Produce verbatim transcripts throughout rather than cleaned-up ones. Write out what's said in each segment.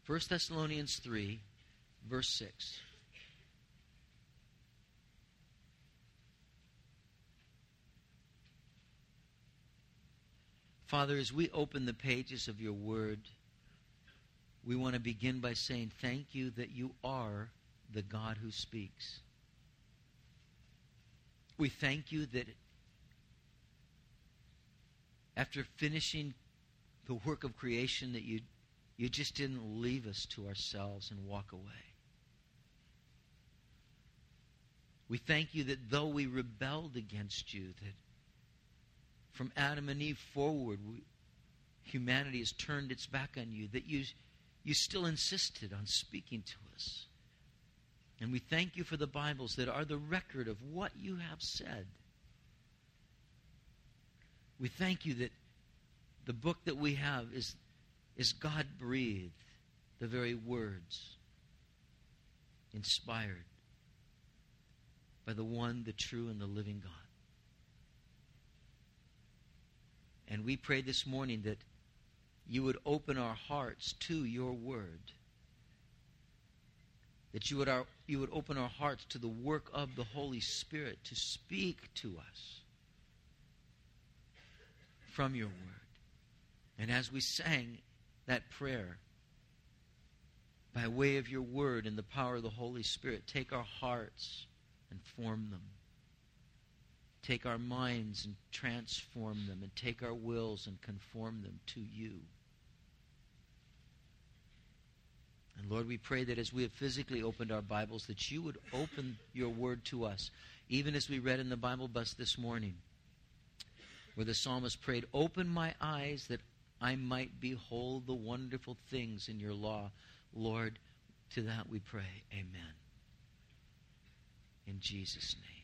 First Thessalonians three, verse six. Father, as we open the pages of your word, we want to begin by saying thank you that you are the God who speaks. We thank you that after finishing the work of creation, that you, you just didn't leave us to ourselves and walk away. We thank you that though we rebelled against you, that from Adam and Eve forward, we, humanity has turned its back on you, that you, you still insisted on speaking to us. And we thank you for the Bibles that are the record of what you have said. We thank you that the book that we have is, is God-breathed, the very words inspired by the one, the true, and the living God. And we pray this morning that you would open our hearts to your word. That you would, our, you would open our hearts to the work of the Holy Spirit to speak to us from your word. And as we sang that prayer, by way of your word and the power of the Holy Spirit, take our hearts and form them. Take our minds and transform them, and take our wills and conform them to you. And Lord, we pray that as we have physically opened our Bibles, that you would open your word to us, even as we read in the Bible bus this morning, where the psalmist prayed, "Open my eyes that I might behold the wonderful things in your law." Lord, to that we pray, amen. In Jesus' name.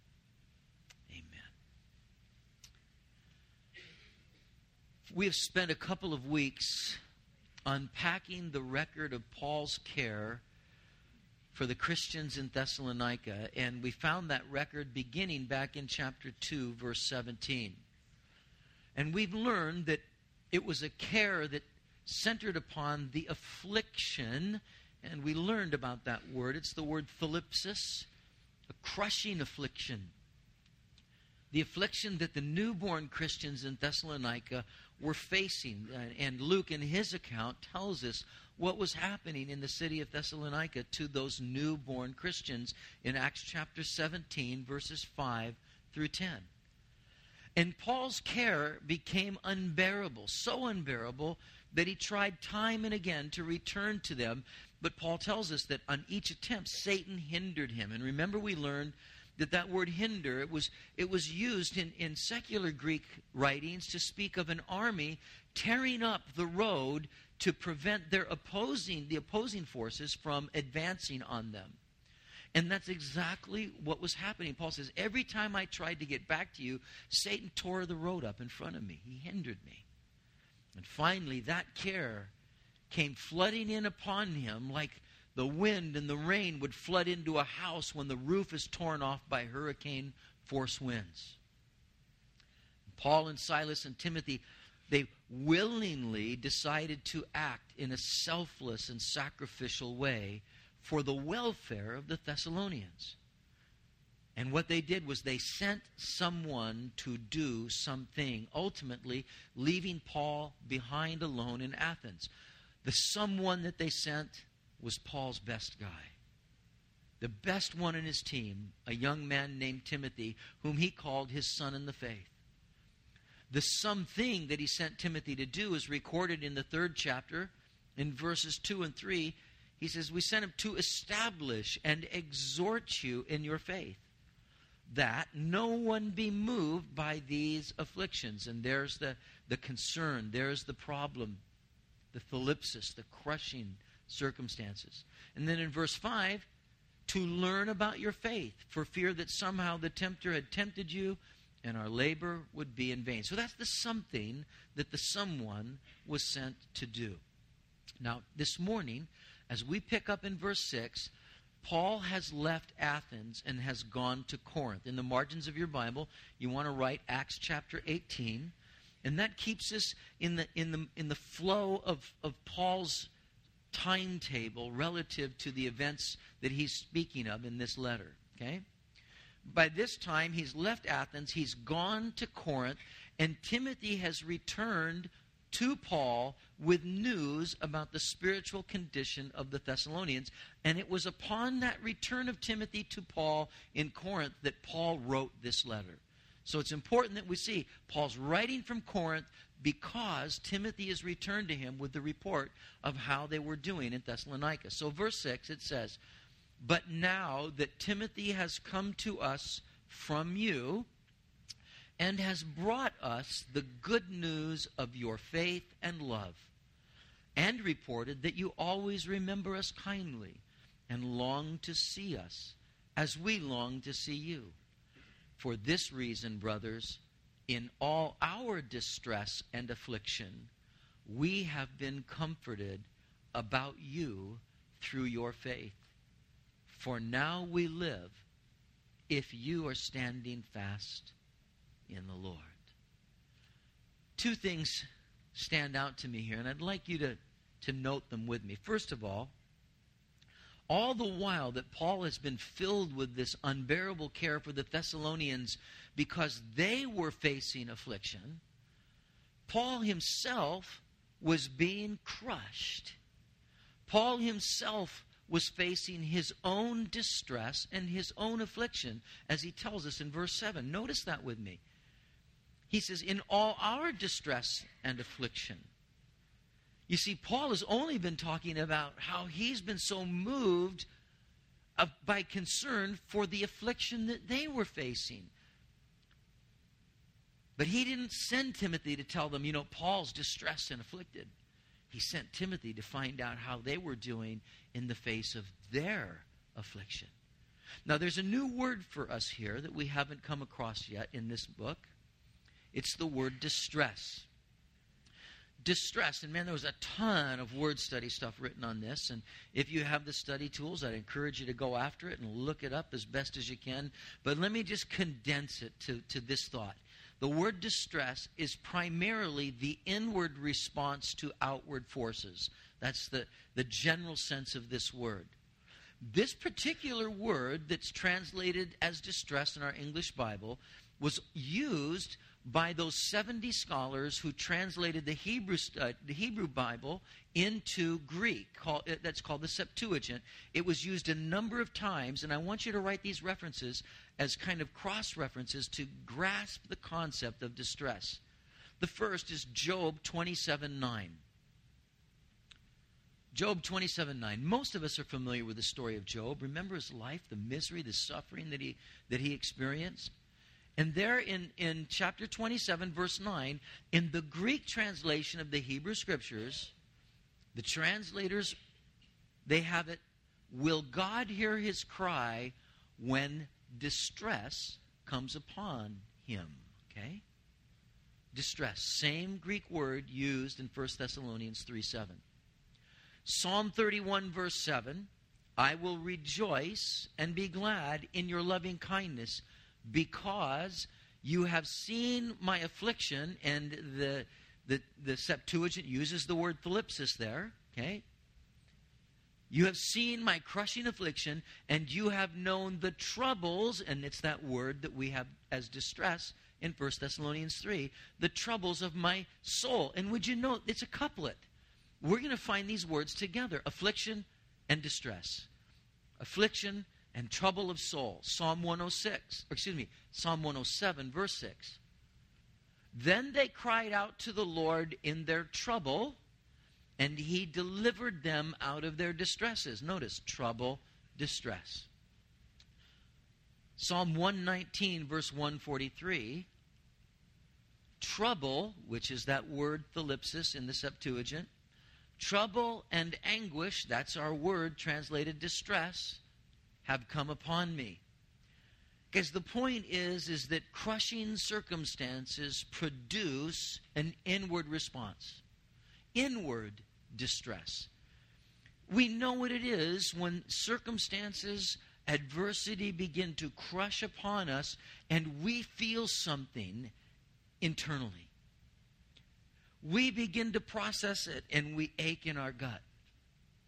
We have spent a couple of weeks unpacking the record of Paul's care for the Christians in Thessalonica, and we found that record beginning back in chapter two, verse seventeen. And we've learned that it was a care that centered upon the affliction, and we learned about that word. It's the word thlipsis, a crushing affliction. The affliction that the newborn Christians in Thessalonica were facing. And Luke, in his account, tells us what was happening in the city of Thessalonica to those newborn Christians in Acts chapter seventeen, verses five through ten. And Paul's care became unbearable, so unbearable that he tried time and again to return to them. But Paul tells us that on each attempt, Satan hindered him. And remember, we learned that that word hinder, it was, it was used in, in secular Greek writings to speak of an army tearing up the road to prevent their opposing, the opposing forces from advancing on them. And that's exactly what was happening. Paul says, every time I tried to get back to you, Satan tore the road up in front of me. He hindered me. And finally, that care came flooding in upon him like the wind and the rain would flood into a house when the roof is torn off by hurricane force winds. Paul and Silas and Timothy, they willingly decided to act in a selfless and sacrificial way for the welfare of the Thessalonians. And what they did was they sent someone to do something, ultimately leaving Paul behind alone in Athens. The someone that they sent was Paul's best guy. The best one in his team, a young man named Timothy, whom he called his son in the faith. The something that he sent Timothy to do is recorded in the third chapter, in verses two and three. He says, we sent him to establish and exhort you in your faith, that no one be moved by these afflictions. And there's the, the concern, there's the problem, the thlipsis, the crushing circumstances. And then in verse five, to learn about your faith, for fear that somehow the tempter had tempted you and our labor would be in vain. So that's the something that the someone was sent to do. Now, this morning, as we pick up in verse six, Paul has left Athens and has gone to Corinth. In the margins of your Bible, you want to write Acts chapter eighteen, and that keeps us in the in the in the flow of, of Paul's timetable relative to the events that he's speaking of in this letter. Okay? By this time, he's left Athens, he's gone to Corinth, and Timothy has returned to Paul with news about the spiritual condition of the Thessalonians. And it was upon that return of Timothy to Paul in Corinth that Paul wrote this letter. So it's important that we see Paul's writing from Corinth because Timothy has returned to him with the report of how they were doing in Thessalonica. So verse six, it says, "But now that Timothy has come to us from you and has brought us the good news of your faith and love, and reported that you always remember us kindly and long to see us as we long to see you. For this reason, brothers, in all our distress and affliction, we have been comforted about you through your faith. For now we live if you are standing fast in the Lord." Two things stand out to me here, and I'd like you to, to note them with me. First of all, all the while that Paul has been filled with this unbearable care for the Thessalonians because they were facing affliction, Paul himself was being crushed. Paul himself was facing his own distress and his own affliction, as he tells us in verse seven. Notice that with me. He says, "In all our distress and affliction." You see, Paul has only been talking about how he's been so moved of, by concern for the affliction that they were facing. But he didn't send Timothy to tell them, you know, Paul's distressed and afflicted. He sent Timothy to find out how they were doing in the face of their affliction. Now, there's a new word for us here that we haven't come across yet in this book. It's the word distress. Distress. And man, there was a ton of word study stuff written on this. And if you have the study tools, I'd encourage you to go after it and look it up as best as you can. But let me just condense it to, to this thought. The word distress is primarily the inward response to outward forces. That's the, the general sense of this word. This particular word that's translated as distress in our English Bible was used by those seventy scholars who translated the Hebrew uh, the Hebrew Bible into Greek. Call, uh, that's called the Septuagint. It was used a number of times, and I want you to write these references as kind of cross-references to grasp the concept of distress. The first is Job twenty-seven nine. Job twenty-seven nine. Most of us are familiar with the story of Job. Remember his life, the misery, the suffering that he that he experienced? And there in, in chapter twenty-seven, verse nine, in the Greek translation of the Hebrew Scriptures, the translators, they have it, "Will God hear his cry when distress comes upon him?" Okay? Distress. Same Greek word used in First Thessalonians three seven. Psalm thirty-one, verse seven, "I will rejoice and be glad in your loving kindness, because you have seen my affliction," and the, the, the Septuagint uses the word thlipsis there, okay? "You have seen my crushing affliction, and you have known the troubles," and it's that word that we have as distress in First Thessalonians three, "the troubles of my soul." And would you note, it's a couplet. We're going to find these words together, affliction and distress. Affliction and trouble of soul. Psalm one oh six, or excuse me, Psalm one oh seven, verse six. "Then they cried out to the Lord in their trouble, and he delivered them out of their distresses." Notice, trouble, distress. Psalm one nineteen, verse one forty-three. Trouble, which is that word thlipsis in the Septuagint, trouble and anguish, that's our word translated distress, have come upon me. Because the point is, is that crushing circumstances produce an inward response. Inward distress. We know what it is when circumstances, adversity begin to crush upon us and we feel something internally. We begin to process it and we ache in our gut.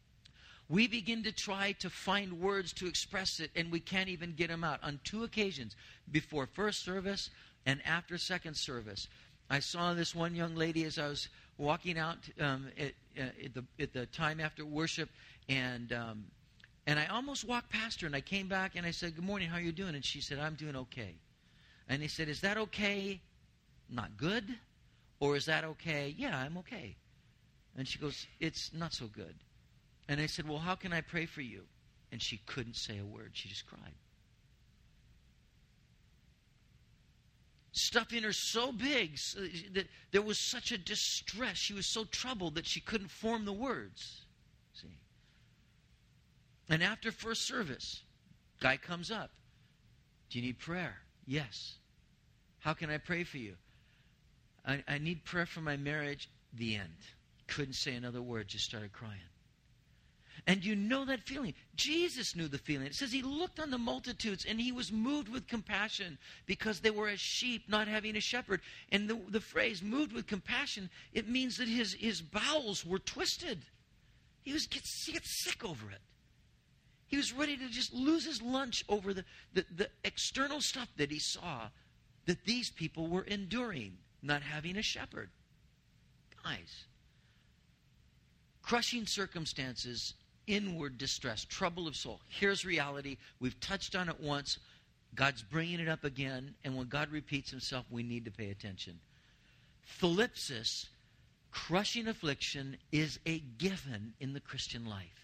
We begin to try to find words to express it, and we can't even get them out. On two occasions, before first service and after second service, I saw this one young lady as I was walking out um, at, uh, at, the, at the time after worship, and um, and I almost walked past her, and I came back, and I said, "Good morning, how are you doing?" And she said, "I'm doing okay." And he said, "Is that okay? Not good? Or is that okay? Yeah, I'm okay." And she goes, "It's not so good." And I said, "Well, how can I pray for you?" And she couldn't say a word. She just cried. Stuff in her so big that there was such a distress. She was so troubled that she couldn't form the words. See? And after first service, guy comes up. "Do you need prayer?" "Yes." "How can I pray for you?" I, I need prayer for my marriage." The end. Couldn't say another word, just started crying. And you know that feeling. Jesus knew the feeling. It says he looked on the multitudes and he was moved with compassion because they were as sheep not having a shepherd. And the, the phrase moved with compassion, it means that his, his bowels were twisted. He was gets, he gets sick over it. He was ready to just lose his lunch over the, the, the external stuff that he saw that these people were enduring, not having a shepherd. Guys, crushing circumstances, inward distress, trouble of soul. Here's reality. We've touched on it once. God's bringing it up again. And when God repeats himself, we need to pay attention. Thlipsis, crushing affliction, is a given in the Christian life.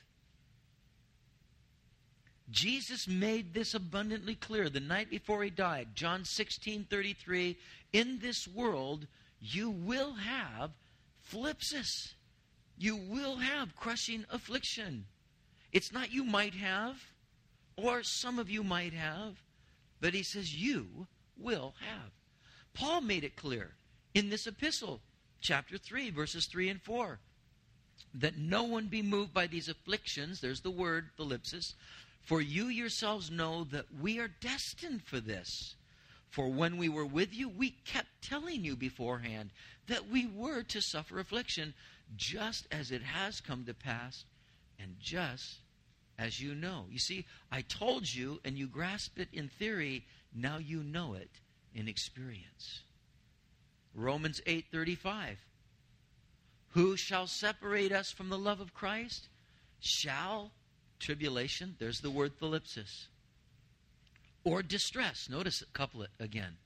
Jesus made this abundantly clear the night before he died. John sixteen thirty-three, in this world you will have thlipsis. You will have crushing affliction. It's not you might have, or some of you might have, but he says you will have. Paul made it clear in this epistle, chapter three, verses three and four, that no one be moved by these afflictions. There's the word, thlipsis. For you yourselves know that we are destined for this. For when we were with you, we kept telling you beforehand that we were to suffer affliction, just as it has come to pass, and just as you know. You see, I told you, and you grasp it in theory. Now you know it in experience. Romans eight thirty-five. Who shall separate us from the love of Christ? Shall tribulation, there's the word thlipsis, or distress, notice it, couple it again,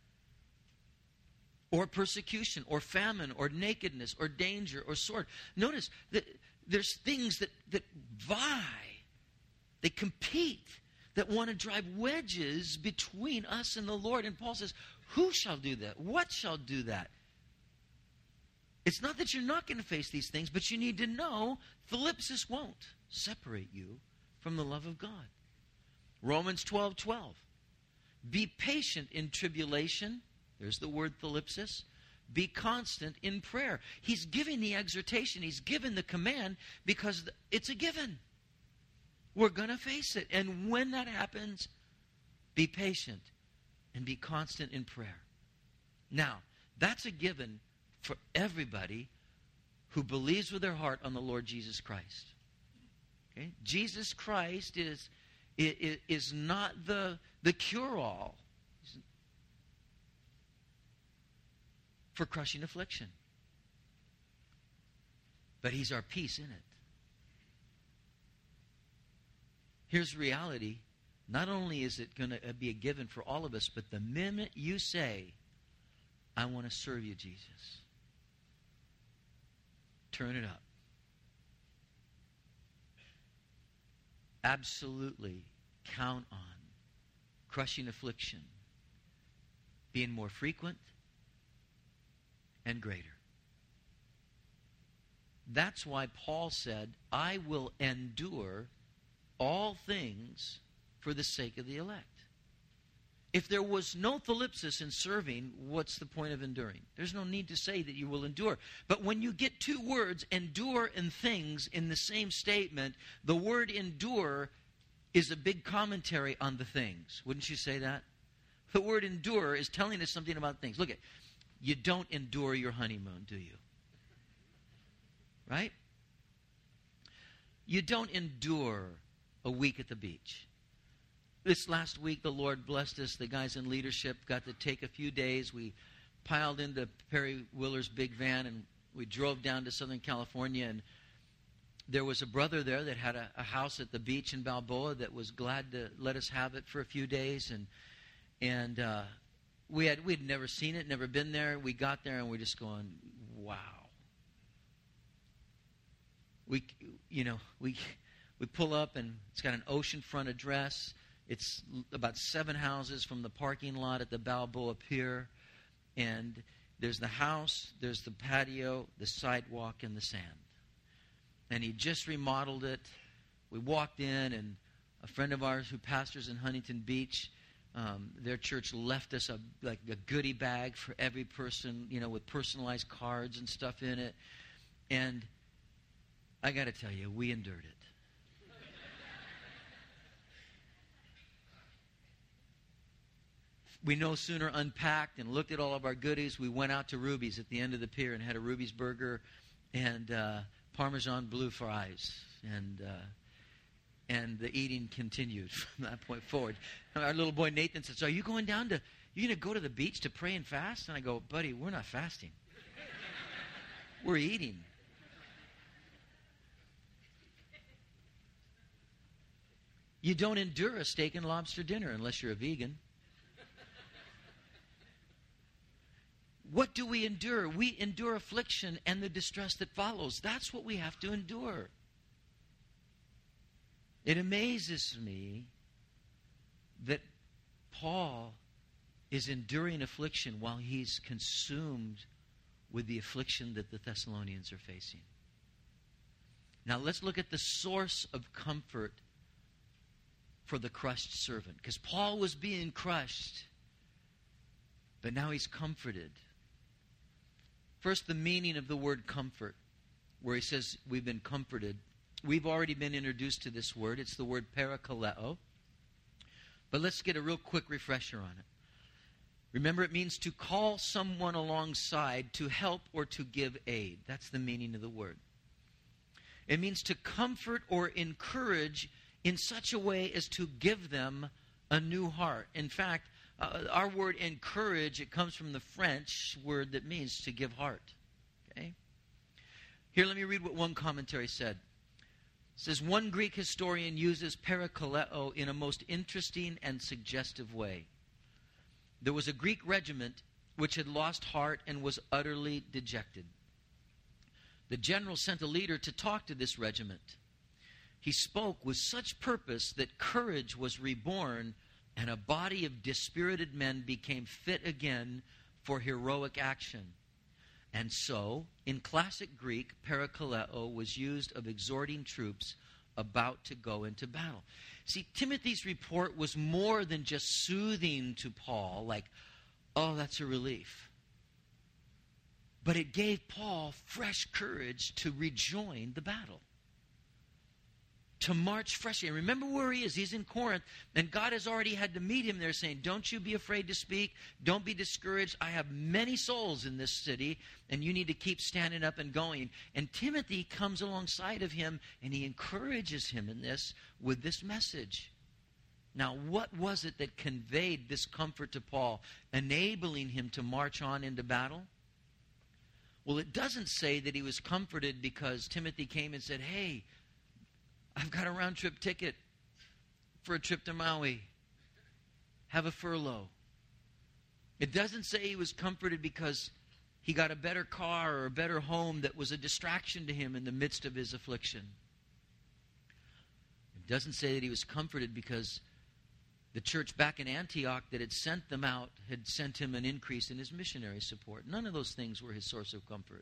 or persecution, or famine, or nakedness, or danger, or sword. Notice that there's things that, that vie, they compete, that want to drive wedges between us and the Lord. And Paul says, who shall do that? What shall do that? It's not that you're not going to face these things, but you need to know thlipsis won't separate you from the love of God. Romans twelve twelve. Be patient in tribulation. There's the word thlipsis. Be constant in prayer. He's giving the exhortation. He's given the command because it's a given. We're going to face it. And when that happens, be patient and be constant in prayer. Now, that's a given for everybody who believes with their heart on the Lord Jesus Christ. Okay? Jesus Christ is, is, is not the, the cure-all for crushing affliction. But he's our peace in it. Here's reality. Not only is it going to be a given for all of us, but the minute you say, I want to serve you, Jesus, turn it up. Absolutely count on crushing affliction being more frequent and greater. That's why Paul said, I will endure all things for the sake of the elect. If there was no thlipsis in serving, what's the point of enduring? There's no need to say that you will endure. But when you get two words, endure and things, in the same statement, the word endure is a big commentary on the things. Wouldn't you say that? The word endure is telling us something about things. Look at, you don't endure your honeymoon, do you? Right? You don't endure a week at the beach. This last week, the Lord blessed us. The guys in leadership got to take a few days. We piled into Perry Willer's big van, and we drove down to Southern California. And there was a brother there that had a, a house at the beach in Balboa that was glad to let us have it for a few days. And and uh, we had we'd never seen it, never been there. We got there, and we're just going, wow. We, you know, we we pull up, and it's got an oceanfront address. It's about seven houses from the parking lot at the Balboa Pier. And there's the house, there's the patio, the sidewalk, and the sand. And he just remodeled it. We walked in, and a friend of ours who pastors in Huntington Beach, um, their church left us a like a goodie bag for every person, you know, with personalized cards and stuff in it. And I got to tell you, we endured it. We no sooner unpacked and looked at all of our goodies, we went out to Ruby's at the end of the pier and had a Ruby's burger and uh, Parmesan blue fries. And uh, and the eating continued from that point forward. And our little boy Nathan said, so are you going down to, you're going to go to the beach to pray and fast? And I go, buddy, we're not fasting. We're eating. You don't endure a steak and lobster dinner unless you're a vegan. What do we endure? We endure affliction and the distress that follows. That's what we have to endure. It amazes me that Paul is enduring affliction while he's consumed with the affliction that the Thessalonians are facing. Now let's look at the source of comfort for the crushed servant. Because Paul was being crushed, but now he's comforted. First, the meaning of the word comfort, where he says we've been comforted. We've already been introduced to this word. It's the word parakaleo. But let's get a real quick refresher on it. Remember, it means to call someone alongside to help or to give aid. That's the meaning of the word. It means to comfort or encourage in such a way as to give them a new heart. In fact, Uh, our word encourage, it comes from the French word that means to give heart. Okay? Here, let me read what one commentary said. It says, one Greek historian uses parakaleo in a most interesting and suggestive way. There was a Greek regiment which had lost heart and was utterly dejected. The general sent a leader to talk to this regiment. He spoke with such purpose that courage was reborn, and a body of dispirited men became fit again for heroic action. And so, in classic Greek, parakaleo was used of exhorting troops about to go into battle. See, Timothy's report was more than just soothing to Paul, like, oh, that's a relief. But it gave Paul fresh courage to rejoin the battle, to march freshly. And remember where he is. He's in Corinth, and God has already had to meet him there saying, don't you be afraid to speak. Don't be discouraged. I have many souls in this city, and you need to keep standing up and going. And Timothy comes alongside of him, and he encourages him in this with this message. Now, what was it that conveyed this comfort to Paul, enabling him to march on into battle? Well, it doesn't say that he was comforted because Timothy came and said, hey, I've got a round-trip ticket for a trip to Maui. Have a furlough. It doesn't say he was comforted because he got a better car or a better home that was a distraction to him in the midst of his affliction. It doesn't say that he was comforted because the church back in Antioch that had sent them out had sent him an increase in his missionary support. None of those things were his source of comfort.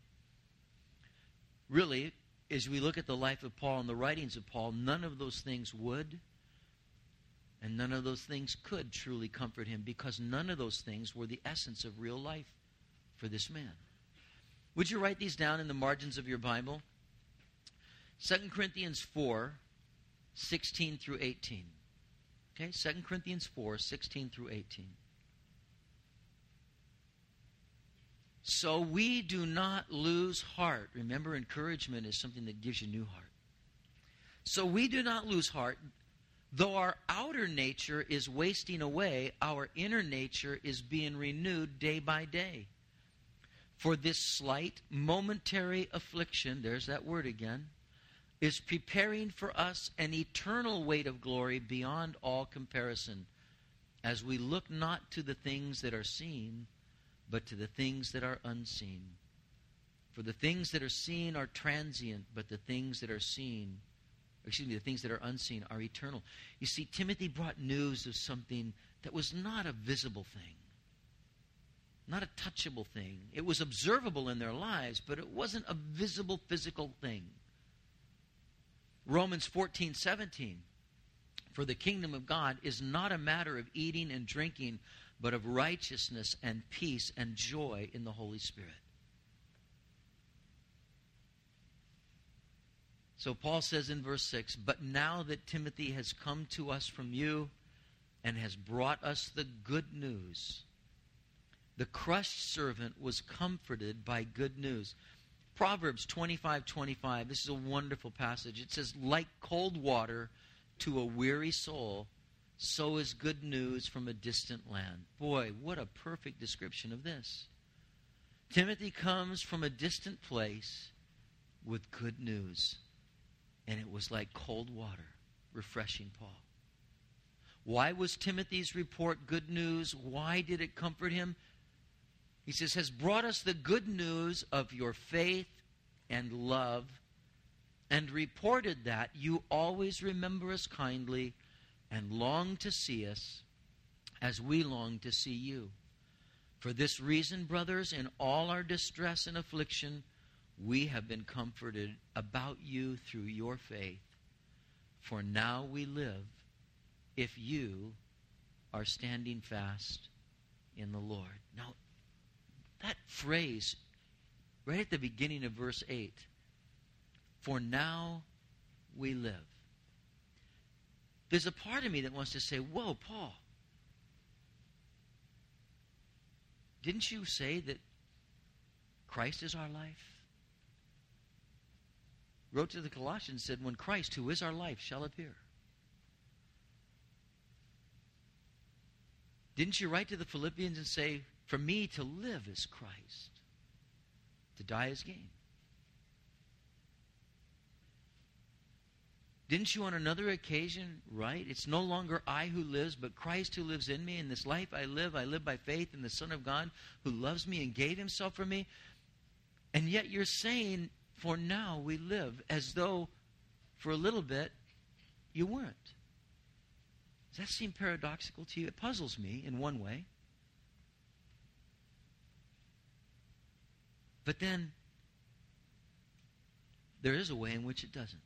Really, as we look at the life of Paul and the writings of Paul, none of those things would and none of those things could truly comfort him, because none of those things were the essence of real life for this man. Would you write these down in the margins of your Bible? Second Corinthians four, sixteen through eighteen. Okay, Second Corinthians four, sixteen through eighteen. So we do not lose heart. Remember, encouragement is something that gives you new heart. So we do not lose heart. Though our outer nature is wasting away, our inner nature is being renewed day by day. For this slight, momentary affliction, there's that word again, is preparing for us an eternal weight of glory beyond all comparison, as we look not to the things that are seen, but to the things that are unseen. For the things that are seen are transient, but the things that are seen, excuse me, the things that are unseen are eternal. You see, Timothy brought news of something that was not a visible thing, not a touchable thing. It was observable in their lives, but it wasn't a visible physical thing. Romans fourteen seventeen. For the kingdom of God is not a matter of eating and drinking, but of righteousness and peace and joy in the Holy Spirit. So Paul says in verse six, but now that Timothy has come to us from you and has brought us the good news, the crushed servant was comforted by good news. Proverbs twenty-five twenty-five, this is a wonderful passage. It says, like cold water to a weary soul, so is good news from a distant land. Boy, what a perfect description of this. Timothy comes from a distant place with good news. And it was like cold water, refreshing Paul. Why was Timothy's report good news? Why did it comfort him? He says, has brought us the good news of your faith and love, and reported that you always remember us kindly and long to see us as we long to see you. For this reason, brothers, in all our distress and affliction, we have been comforted about you through your faith. For now we live if you are standing fast in the Lord. Now, that phrase right at the beginning of verse eight, for now we live. There's a part of me that wants to say, whoa, Paul, didn't you say that Christ is our life? Wrote to the Colossians, said, when Christ, who is our life, shall appear. Didn't you write to the Philippians and say, for me to live is Christ, to die is gain? Didn't you on another occasion write, it's no longer I who lives, but Christ who lives in me. In this life I live, I live by faith in the Son of God who loves me and gave himself for me. And yet you're saying, for now we live, as though for a little bit you weren't. Does that seem paradoxical to you? It puzzles me in one way. But then there is a way in which it doesn't.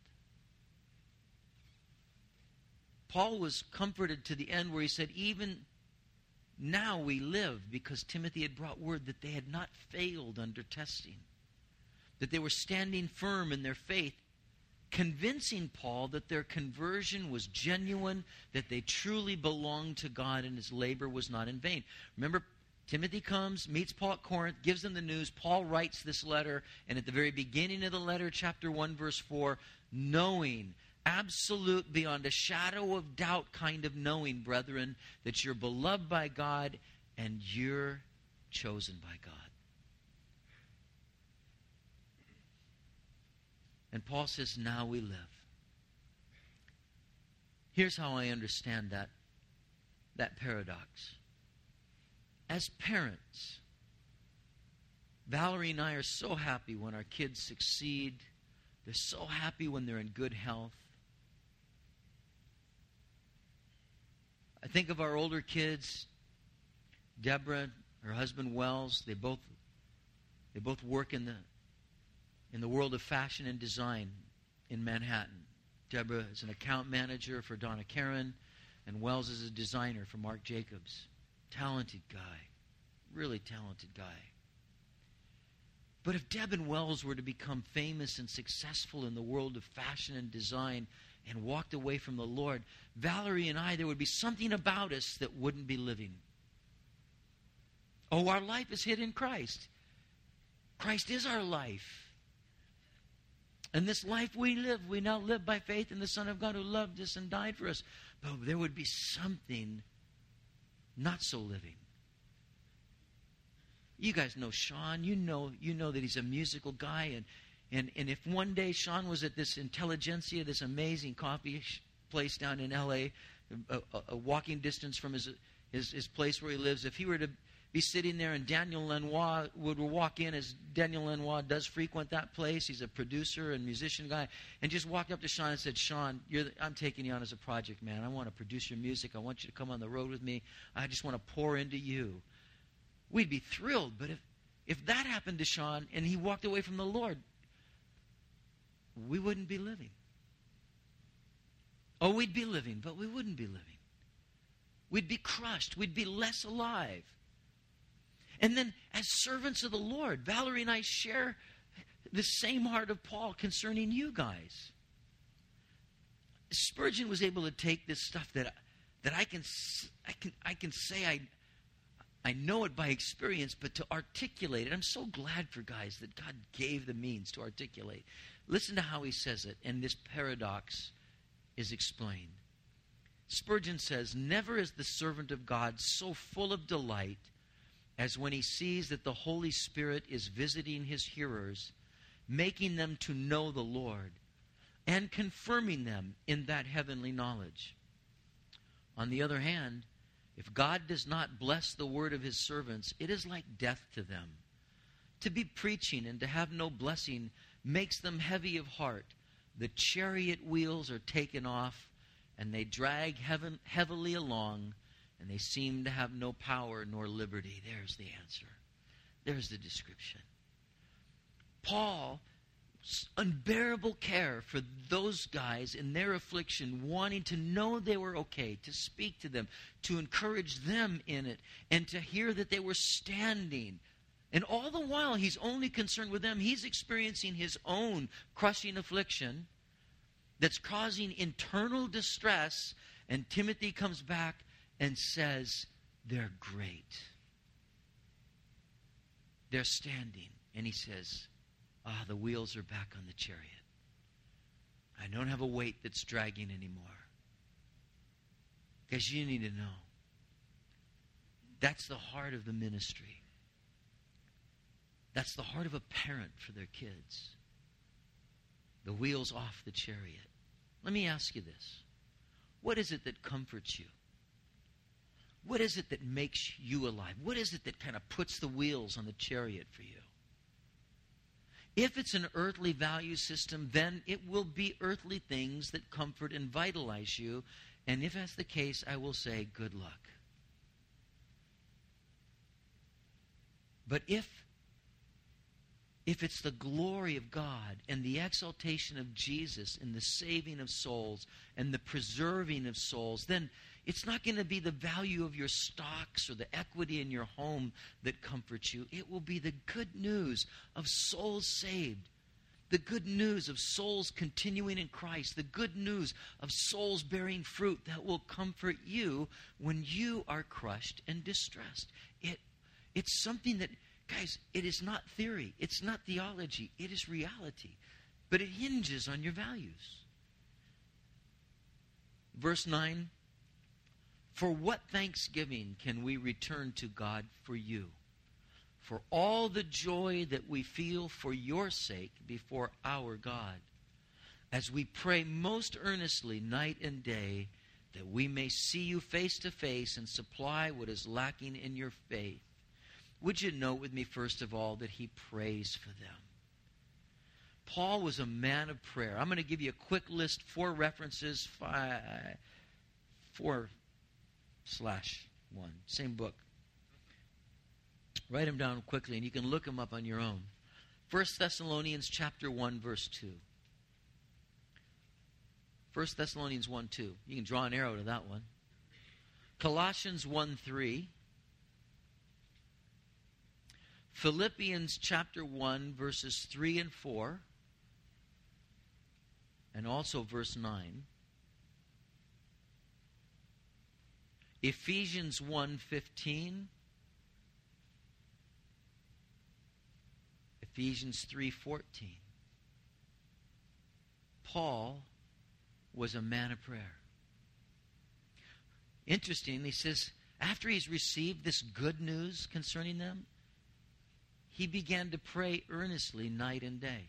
Paul was comforted to the end where he said, even now we live, because Timothy had brought word that they had not failed under testing, that they were standing firm in their faith, convincing Paul that their conversion was genuine, that they truly belonged to God and his labor was not in vain. Remember, Timothy comes, meets Paul at Corinth, gives them the news. Paul writes this letter, and at the very beginning of the letter, chapter one, verse four, knowing, absolute, beyond a shadow of doubt kind of knowing, brethren, that you're beloved by God and you're chosen by God. And Paul says, now we live. Here's how I understand that, that paradox. As parents, Valerie and I are so happy when our kids succeed. They're so happy when they're in good health. I think of our older kids, Deborah, her husband Wells. They both, they both work in the in the world of fashion and design in Manhattan. Deborah is an account manager for Donna Karan, and Wells is a designer for Marc Jacobs. Talented guy. Really talented guy. But if Deb and Wells were to become famous and successful in the world of fashion and design and walked away from the Lord, Valerie and I, there would be something about us that wouldn't be living. Oh, our life is hid in Christ. Christ is our life. And this life we live, we now live by faith in the Son of God who loved us and died for us. But there would be something not so living. You guys know Sean. You know, you know that he's a musical guy. And, and, and if one day Sean was at this Intelligentsia, this amazing coffee place down in L A, a, a, a walking distance from his, his, his place where he lives, if he were to be sitting there and Daniel Lanois would walk in, as Daniel Lanois does frequent that place. He's a producer and musician guy. And just walked up to Sean and said, Sean, you're the, I'm taking you on as a project, man. I want to produce your music. I want you to come on the road with me. I just want to pour into you. We'd be thrilled. But if, if that happened to Sean and he walked away from the Lord, we wouldn't be living. Oh, we'd be living, but we wouldn't be living. We'd be crushed. We'd be less alive. And then as servants of the Lord, Valerie and I share the same heart of Paul concerning you guys. Spurgeon was able to take this stuff that that I can I can I can say I I know it by experience, but to articulate it, I'm so glad for guys that God gave the means to articulate. Listen to how he says it, and this paradox is explained. Spurgeon says, "Never is the servant of God so full of delight as when he sees that the Holy Spirit is visiting his hearers, making them to know the Lord, and confirming them in that heavenly knowledge. On the other hand, if God does not bless the word of his servants, it is like death to them. To be preaching and to have no blessing makes them heavy of heart. The chariot wheels are taken off, and they drag heaven, heavily along, and they seem to have no power nor liberty." There's the answer. There's the description. Paul's unbearable care for those guys in their affliction, wanting to know they were okay, to speak to them, to encourage them in it, and to hear that they were standing. And all the while, he's only concerned with them. He's experiencing his own crushing affliction that's causing internal distress. And Timothy comes back and says, they're great. They're standing. And he says, ah, the wheels are back on the chariot. I don't have a weight that's dragging anymore. Because you need to know, that's the heart of the ministry. That's the heart of a parent for their kids. The wheels off the chariot. Let me ask you this. What is it that comforts you? What is it that makes you alive? What is it that kind of puts the wheels on the chariot for you? If it's an earthly value system, then it will be earthly things that comfort and vitalize you. And if that's the case, I will say, good luck. But if, if it's the glory of God and the exaltation of Jesus and the saving of souls and the preserving of souls, then it's not going to be the value of your stocks or the equity in your home that comforts you. It will be the good news of souls saved. The good news of souls continuing in Christ. The good news of souls bearing fruit that will comfort you when you are crushed and distressed. It, it's something that, guys, it is not theory. It's not theology. It is reality. But it hinges on your values. Verse nine. For what thanksgiving can we return to God for you? For all the joy that we feel for your sake before our God, as we pray most earnestly night and day, that we may see you face to face and supply what is lacking in your faith. Would you note with me, first of all, that he prays for them? Paul was a man of prayer. I'm going to give you a quick list, four references, five, four slash one. Same book. Write them down quickly, and you can look them up on your own. First Thessalonians chapter one, verse two. First Thessalonians one, two. You can draw an arrow to that one. Colossians one, three. Philippians chapter one, verses three and four. And also verse nine. Ephesians one fifteen, Ephesians three fourteen, Paul was a man of prayer. Interesting, he says, after he's received this good news concerning them, he began to pray earnestly night and day.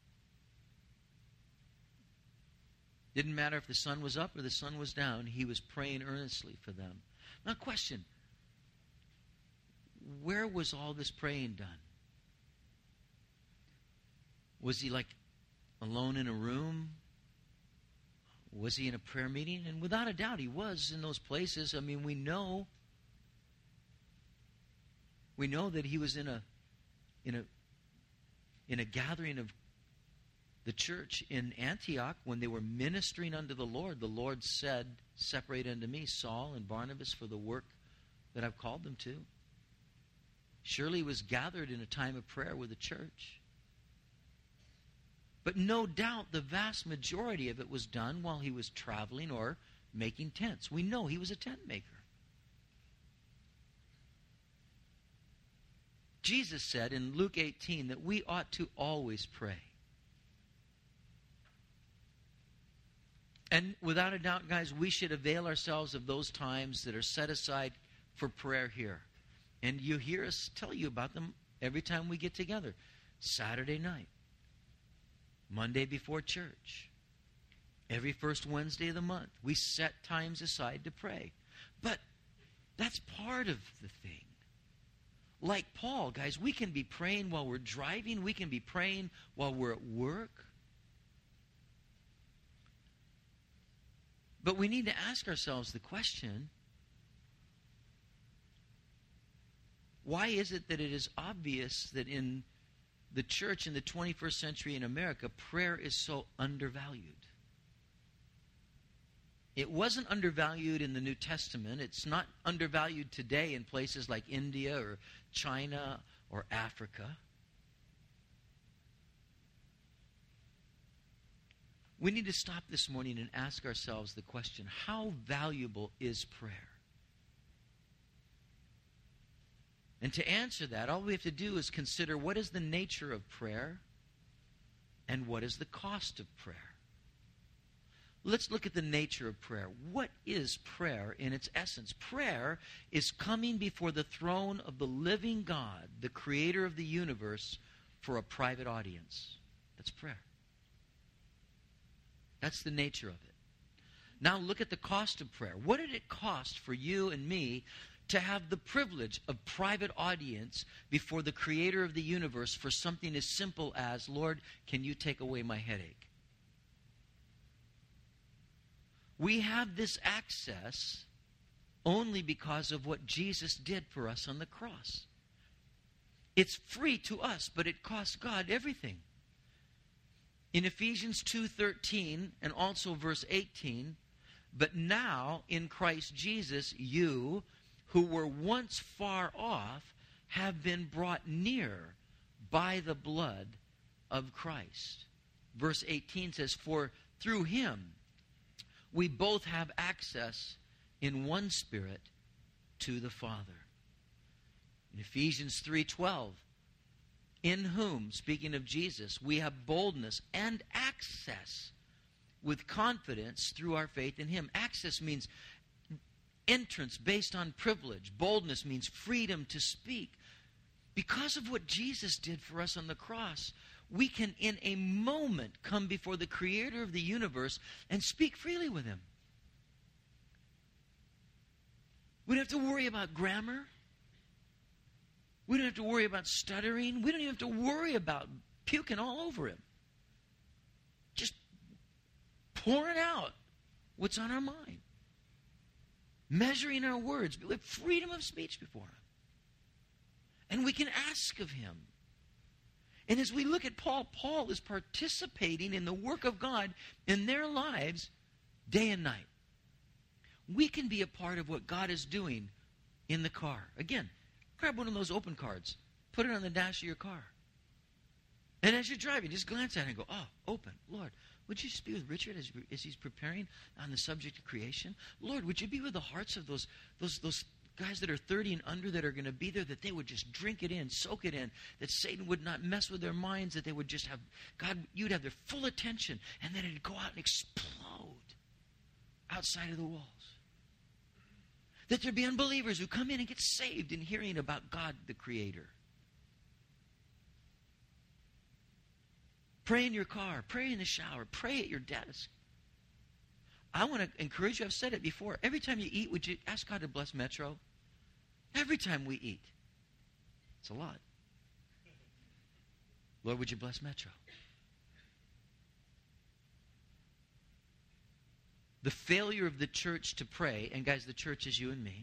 Didn't matter if the sun was up or the sun was down, he was praying earnestly for them. Now, question, where was all this praying done? Was he like alone in a room? Was he in a prayer meeting? And without a doubt, he was in those places. I mean, we know, we know that he was in a, in a, in a gathering of the church in Antioch when they were ministering unto the Lord. The Lord said, "Separate unto me Saul and Barnabas for the work that I've called them to." Surely he was gathered in a time of prayer with the church. But no doubt the vast majority of it was done while he was traveling or making tents. We know he was a tent maker. Jesus said in Luke eighteen that we ought to always pray. And without a doubt, guys, we should avail ourselves of those times that are set aside for prayer here. And you hear us tell you about them every time we get together. Saturday night. Monday before church. Every first Wednesday of the month. We set times aside to pray. But that's part of the thing. Like Paul, guys, we can be praying while we're driving. We can be praying while we're at work. But we need to ask ourselves the question, why is it that it is obvious that in the church in the twenty-first century in America, prayer is so undervalued? It wasn't undervalued in the New Testament. It's not undervalued today in places like India or China or Africa. We need to stop this morning and ask ourselves the question, how valuable is prayer? And to answer that, all we have to do is consider what is the nature of prayer and what is the cost of prayer. Let's look at the nature of prayer. What is prayer in its essence? Prayer is coming before the throne of the living God, the creator of the universe, for a private audience. That's prayer. That's the nature of it. Now look at the cost of prayer. What did it cost for you and me to have the privilege of private audience before the creator of the universe for something as simple as, "Lord, can you take away my headache?" We have this access only because of what Jesus did for us on the cross. It's free to us, but it costs God everything. In Ephesians two thirteen and also verse eighteen, "But now in Christ Jesus, you who were once far off have been brought near by the blood of Christ." Verse eighteen says, "For through him we both have access in one Spirit to the Father." In Ephesians three twelve, "In whom," speaking of Jesus, "we have boldness and access with confidence through our faith in him." Access means entrance based on privilege. Boldness means freedom to speak. Because of what Jesus did for us on the cross, we can in a moment come before the creator of the universe and speak freely with him. We don't have to worry about grammar. We don't have to worry about stuttering. We don't even have to worry about puking all over him. Just pouring out what's on our mind. Measuring our words. We have freedom of speech before him. And we can ask of him. And as we look at Paul, Paul is participating in the work of God in their lives day and night. We can be a part of what God is doing in the car. Again, grab one of those open cards. Put it on the dash of your car. And as you're driving, just glance at it and go, "Oh, open. Lord, would you just be with Richard as, as he's preparing on the subject of creation? Lord, would you be with the hearts of those, those, those guys that are thirty and under that are going to be there, that they would just drink it in, soak it in, that Satan would not mess with their minds, that they would just have, God, you'd have their full attention, and then it'd go out and explode outside of the walls. That there'd be unbelievers who come in and get saved in hearing about God the Creator. Pray in your car, pray in the shower, pray at your desk. I want to encourage you, I've said it before, every time you eat, would you ask God to bless Metro? Every time we eat. It's a lot. Lord, would you bless Metro? The failure of the church to pray, and guys, the church is you and me,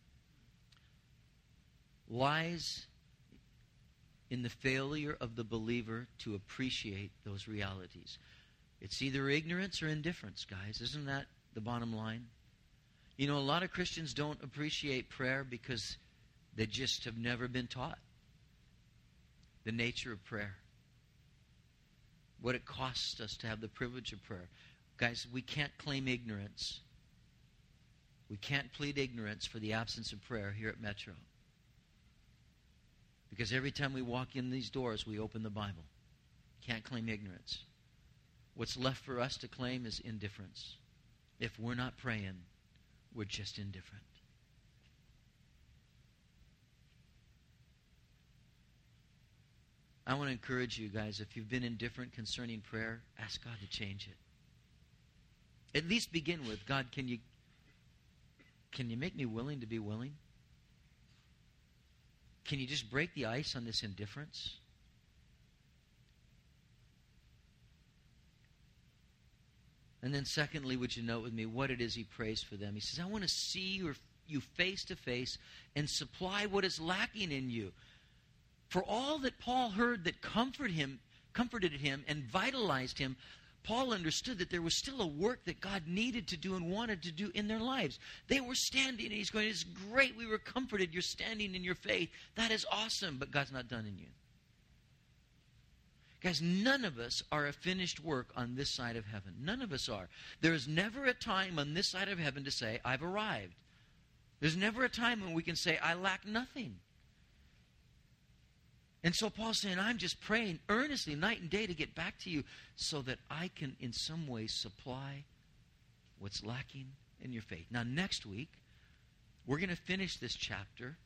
lies in the failure of the believer to appreciate those realities. It's either ignorance or indifference, guys. Isn't that the bottom line? You know, a lot of Christians don't appreciate prayer because they just have never been taught the nature of prayer, what it costs us to have the privilege of prayer. Guys, we can't claim ignorance. We can't plead ignorance for the absence of prayer here at Metro. Because every time we walk in these doors, we open the Bible. Can't claim ignorance. What's left for us to claim is indifference. If we're not praying, we're just indifferent. I want to encourage you guys, if you've been indifferent concerning prayer, ask God to change it. At least begin with, God, can you, can you make me willing to be willing? Can you just break the ice on this indifference? And then secondly, would you note with me what it is he prays for them? He says, I want to see your, you face to face and supply what is lacking in you. For all that Paul heard that comforted him, comforted him and vitalized him, Paul understood that there was still a work that God needed to do and wanted to do in their lives. They were standing, and he's going, it's great, we were comforted, you're standing in your faith. That is awesome, but God's not done in you. Guys, none of us are a finished work on this side of heaven. None of us are. There is never a time on this side of heaven to say, I've arrived. There's never a time when we can say, I lack nothing. And so Paul's saying, I'm just praying earnestly night and day to get back to you so that I can in some way supply what's lacking in your faith. Now, next week, we're going to finish this chapter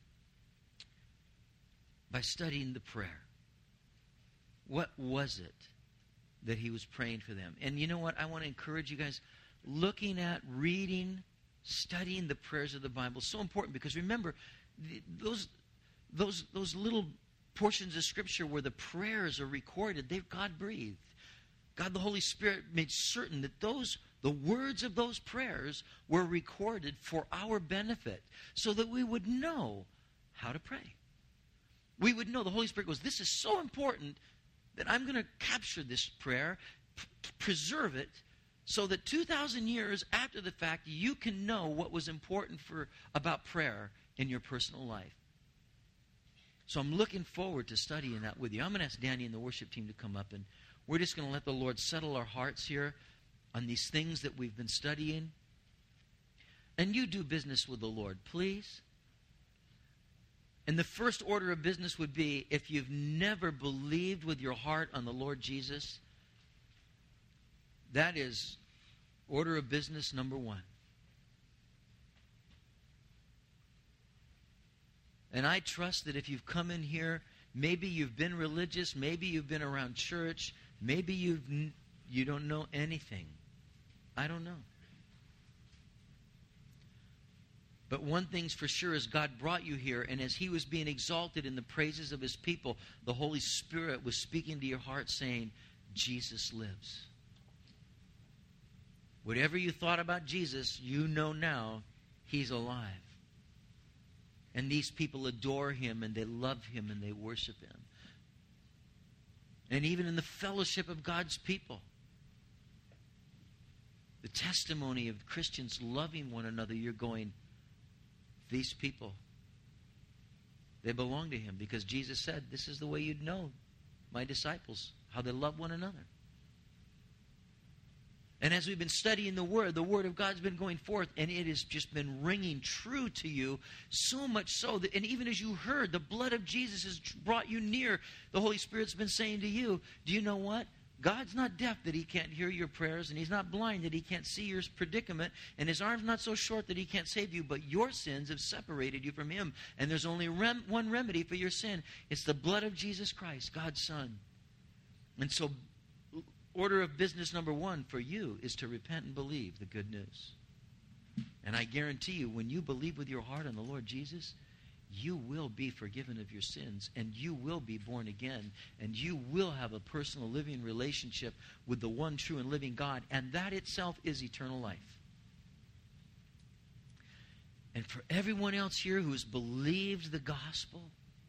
by studying the prayer. What was it that he was praying for them? And you know what? I want to encourage you guys, looking at, reading, studying the prayers of the Bible is so important because remember, those, those, those little portions of Scripture where the prayers are recorded, they've God breathed. God the Holy Spirit made certain that those the words of those prayers were recorded for our benefit so that we would know how to pray. We would know, the Holy Spirit goes, this is so important that I'm going to capture this prayer, p- preserve it, so that two thousand years after the fact, you can know what was important for about prayer in your personal life. So I'm looking forward to studying that with you. I'm going to ask Danny and the worship team to come up, and we're just going to let the Lord settle our hearts here on these things that we've been studying. And you do business with the Lord, please. And the first order of business would be, if you've never believed with your heart on the Lord Jesus, that is order of business number one. And I trust that if you've come in here, maybe you've been religious, maybe you've been around church, maybe you've you don't know anything. I don't know. But one thing's for sure is God brought you here, and as he was being exalted in the praises of his people, the Holy Spirit was speaking to your heart saying, Jesus lives. Whatever you thought about Jesus, you know now he's alive. And these people adore him, and they love him, and they worship him. And even in the fellowship of God's people, the testimony of Christians loving one another, you're going, these people, they belong to him. Because Jesus said, this is the way you'd know my disciples, how they love one another. And as we've been studying the Word, the Word of God's been going forth, and it has just been ringing true to you, so much so that, and even as you heard, the blood of Jesus has brought you near. The Holy Spirit's been saying to you, do you know what? God's not deaf that He can't hear your prayers, and He's not blind that He can't see your predicament, and His arm's not so short that He can't save you, but your sins have separated you from Him, and there's only rem- one remedy for your sin. It's the blood of Jesus Christ, God's Son. And so, order of business number one for you is to repent and believe the good news. And I guarantee you, when you believe with your heart on the Lord Jesus, you will be forgiven of your sins, and you will be born again, and you will have a personal living relationship with the one true and living God, and that itself is eternal life. And for everyone else here who's believed the gospel,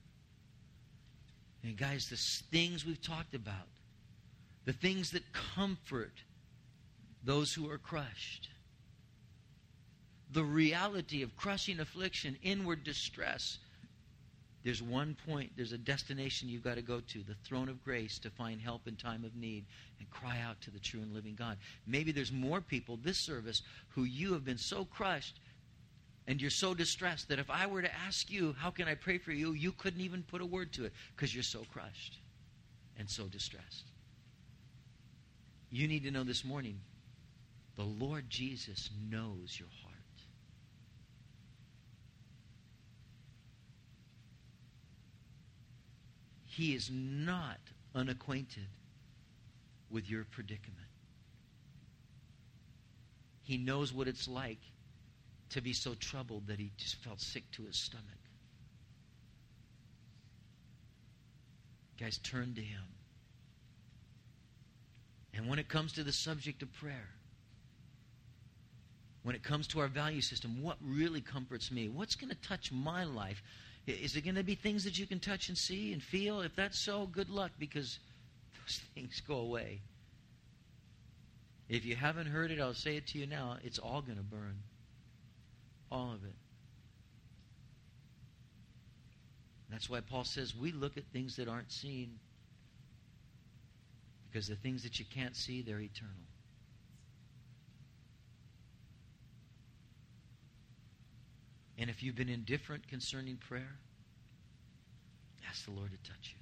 and guys, the things we've talked about, the things that comfort those who are crushed, the reality of crushing affliction, inward distress, there's one point, there's a destination you've got to go to, the throne of grace, to find help in time of need and cry out to the true and living God. Maybe there's more people this service who you have been so crushed and you're so distressed that if I were to ask you, how can I pray for you, you couldn't even put a word to it because you're so crushed and so distressed. You need to know this morning, the Lord Jesus knows your heart. He is not unacquainted with your predicament. He knows what it's like to be so troubled that he just felt sick to his stomach. Guys, turn to Him. And when it comes to the subject of prayer, when it comes to our value system, what really comforts me? What's going to touch my life? Is it going to be things that you can touch and see and feel? If that's so, good luck, because those things go away. If you haven't heard it, I'll say it to you now. It's all going to burn. All of it. That's why Paul says we look at things that aren't seen, because the things that you can't see, they're eternal. And if you've been indifferent concerning prayer, ask the Lord to touch you.